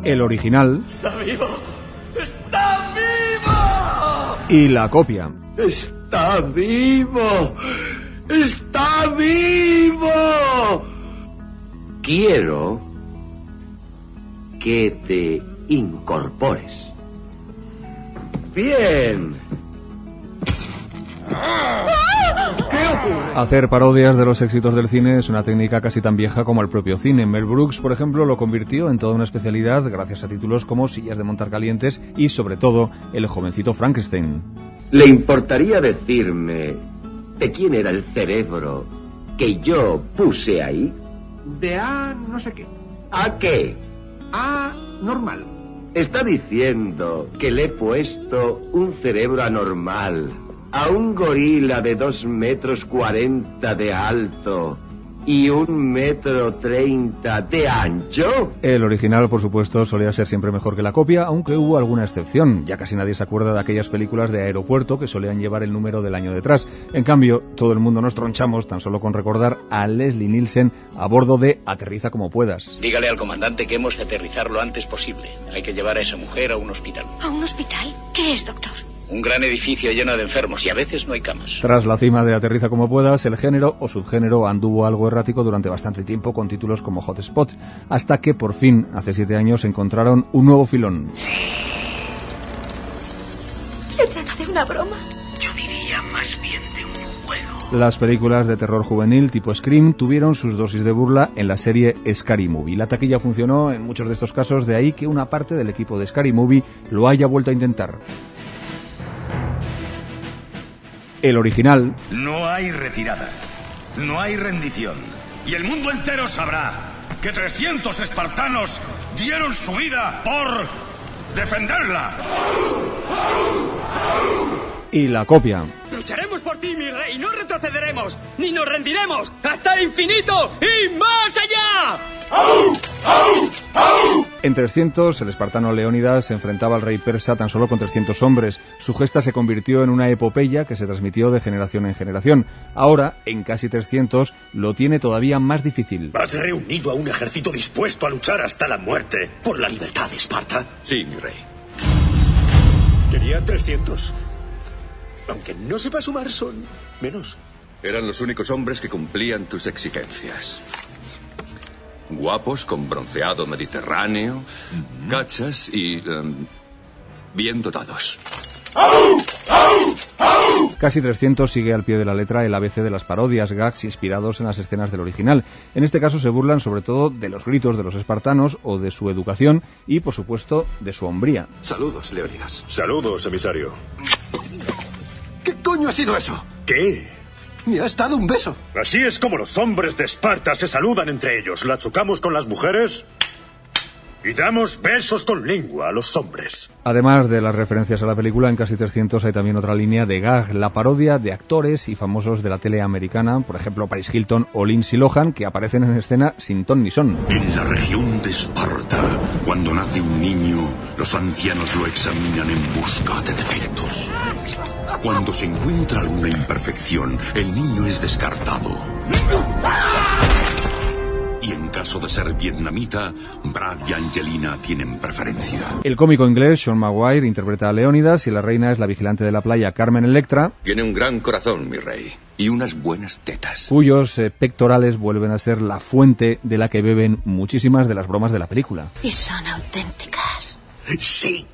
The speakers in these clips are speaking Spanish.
El original. ¡Está vivo! ¡Está vivo! Y la copia. ¡Está vivo! ¡Está vivo! Quiero que te incorpores. Bien. Hacer parodias de los éxitos del cine es una técnica casi tan vieja como el propio cine. Mel Brooks, por ejemplo, lo convirtió en toda una especialidad gracias a títulos como Sillas de montar calientes y, sobre todo, El jovencito Frankenstein. ¿Le importaría decirme de quién era el cerebro que yo puse ahí? De A no sé qué. ¿A qué? A normal. Está diciendo que le he puesto un cerebro anormal a un gorila de 2,40 metros de alto y 1,30 m de ancho. El original, por supuesto, solía ser siempre mejor que la copia, aunque hubo alguna excepción. Ya casi nadie se acuerda de aquellas películas de aeropuerto que solían llevar el número del año detrás. En cambio, todo el mundo nos tronchamos tan solo con recordar a Leslie Nielsen a bordo de Aterriza como puedas. Dígale al comandante que hemos de aterrizar lo antes posible. Hay que llevar a esa mujer a un hospital. ¿A un hospital? ¿Qué es, doctor? Un gran edificio lleno de enfermos y a veces no hay camas. Tras la cima de Aterriza como puedas, el género o subgénero anduvo algo errático durante bastante tiempo con títulos como Hot Spot, hasta que por fin, hace 7 años, encontraron un nuevo filón. ¿Se trata de una broma? Yo diría más bien de un juego. Las películas de terror juvenil tipo Scream tuvieron sus dosis de burla en la serie Scary Movie. La taquilla funcionó en muchos de estos casos, de ahí que una parte del equipo de Scary Movie lo haya vuelto a intentar. El original. No hay retirada, no hay rendición. Y el mundo entero sabrá que 300 espartanos dieron su vida por defenderla. Y la copia. Lucharemos por ti, mi rey, no retrocederemos, ni nos rendiremos, hasta el infinito y más allá. En 300, el espartano Leónidas se enfrentaba al rey persa tan solo con 300 hombres. Su gesta se convirtió en una epopeya que se transmitió de generación en generación. Ahora, en casi 300, lo tiene todavía más difícil. ¿Has reunido a un ejército dispuesto a luchar hasta la muerte por la libertad de Esparta? Sí, mi rey. Quería 300. Aunque no sepa sumar, son menos. Eran los únicos hombres que cumplían tus exigencias. Guapos, con bronceado mediterráneo, gachas y bien dotados. Casi 300 sigue al pie de la letra el ABC de las parodias, gags inspirados en las escenas del original. En este caso se burlan sobre todo de los gritos de los espartanos o de su educación y, por supuesto, de su hombría. Saludos, Leónidas. Saludos, emisario. ¿Qué coño ha sido eso? ¿Qué? Me has dado un beso. Así es como los hombres de Esparta se saludan entre ellos. La chocamos con las mujeres y damos besos con lengua a los hombres. Además de las referencias a la película, en Casi 300 hay también otra línea de gag, la parodia de actores y famosos de la tele americana, por ejemplo Paris Hilton o Lindsay Lohan, que aparecen en escena sin ton ni son. En la región de Esparta, cuando nace un niño, los ancianos lo examinan en busca de defectos. Cuando se encuentra alguna imperfección, el niño es descartado. Y en caso de ser vietnamita, Brad y Angelina tienen preferencia. El cómico inglés Sean Maguire interpreta a Leónidas y la reina es la vigilante de la playa Carmen Electra. Tiene un gran corazón, mi rey, y unas buenas tetas. Cuyos pectorales vuelven a ser la fuente de la que beben muchísimas de las bromas de la película. Y son auténticas. Sí.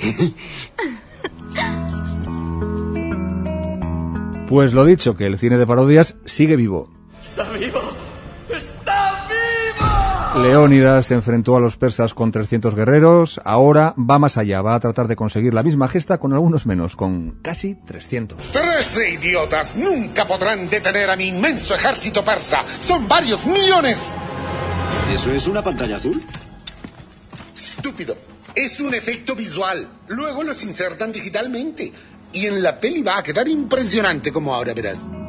Pues lo dicho, que el cine de parodias sigue vivo. ¡Está vivo! ¡Está vivo! Leónidas se enfrentó a los persas con 300 guerreros, ahora va más allá, va a tratar de conseguir la misma gesta con algunos menos, con casi 300. 13 idiotas nunca podrán detener a mi inmenso ejército persa. Son varios millones. ¿Eso es una pantalla azul? Estúpido. Es un efecto visual. Luego los insertan digitalmente. Y en la peli va a quedar impresionante, como ahora verás.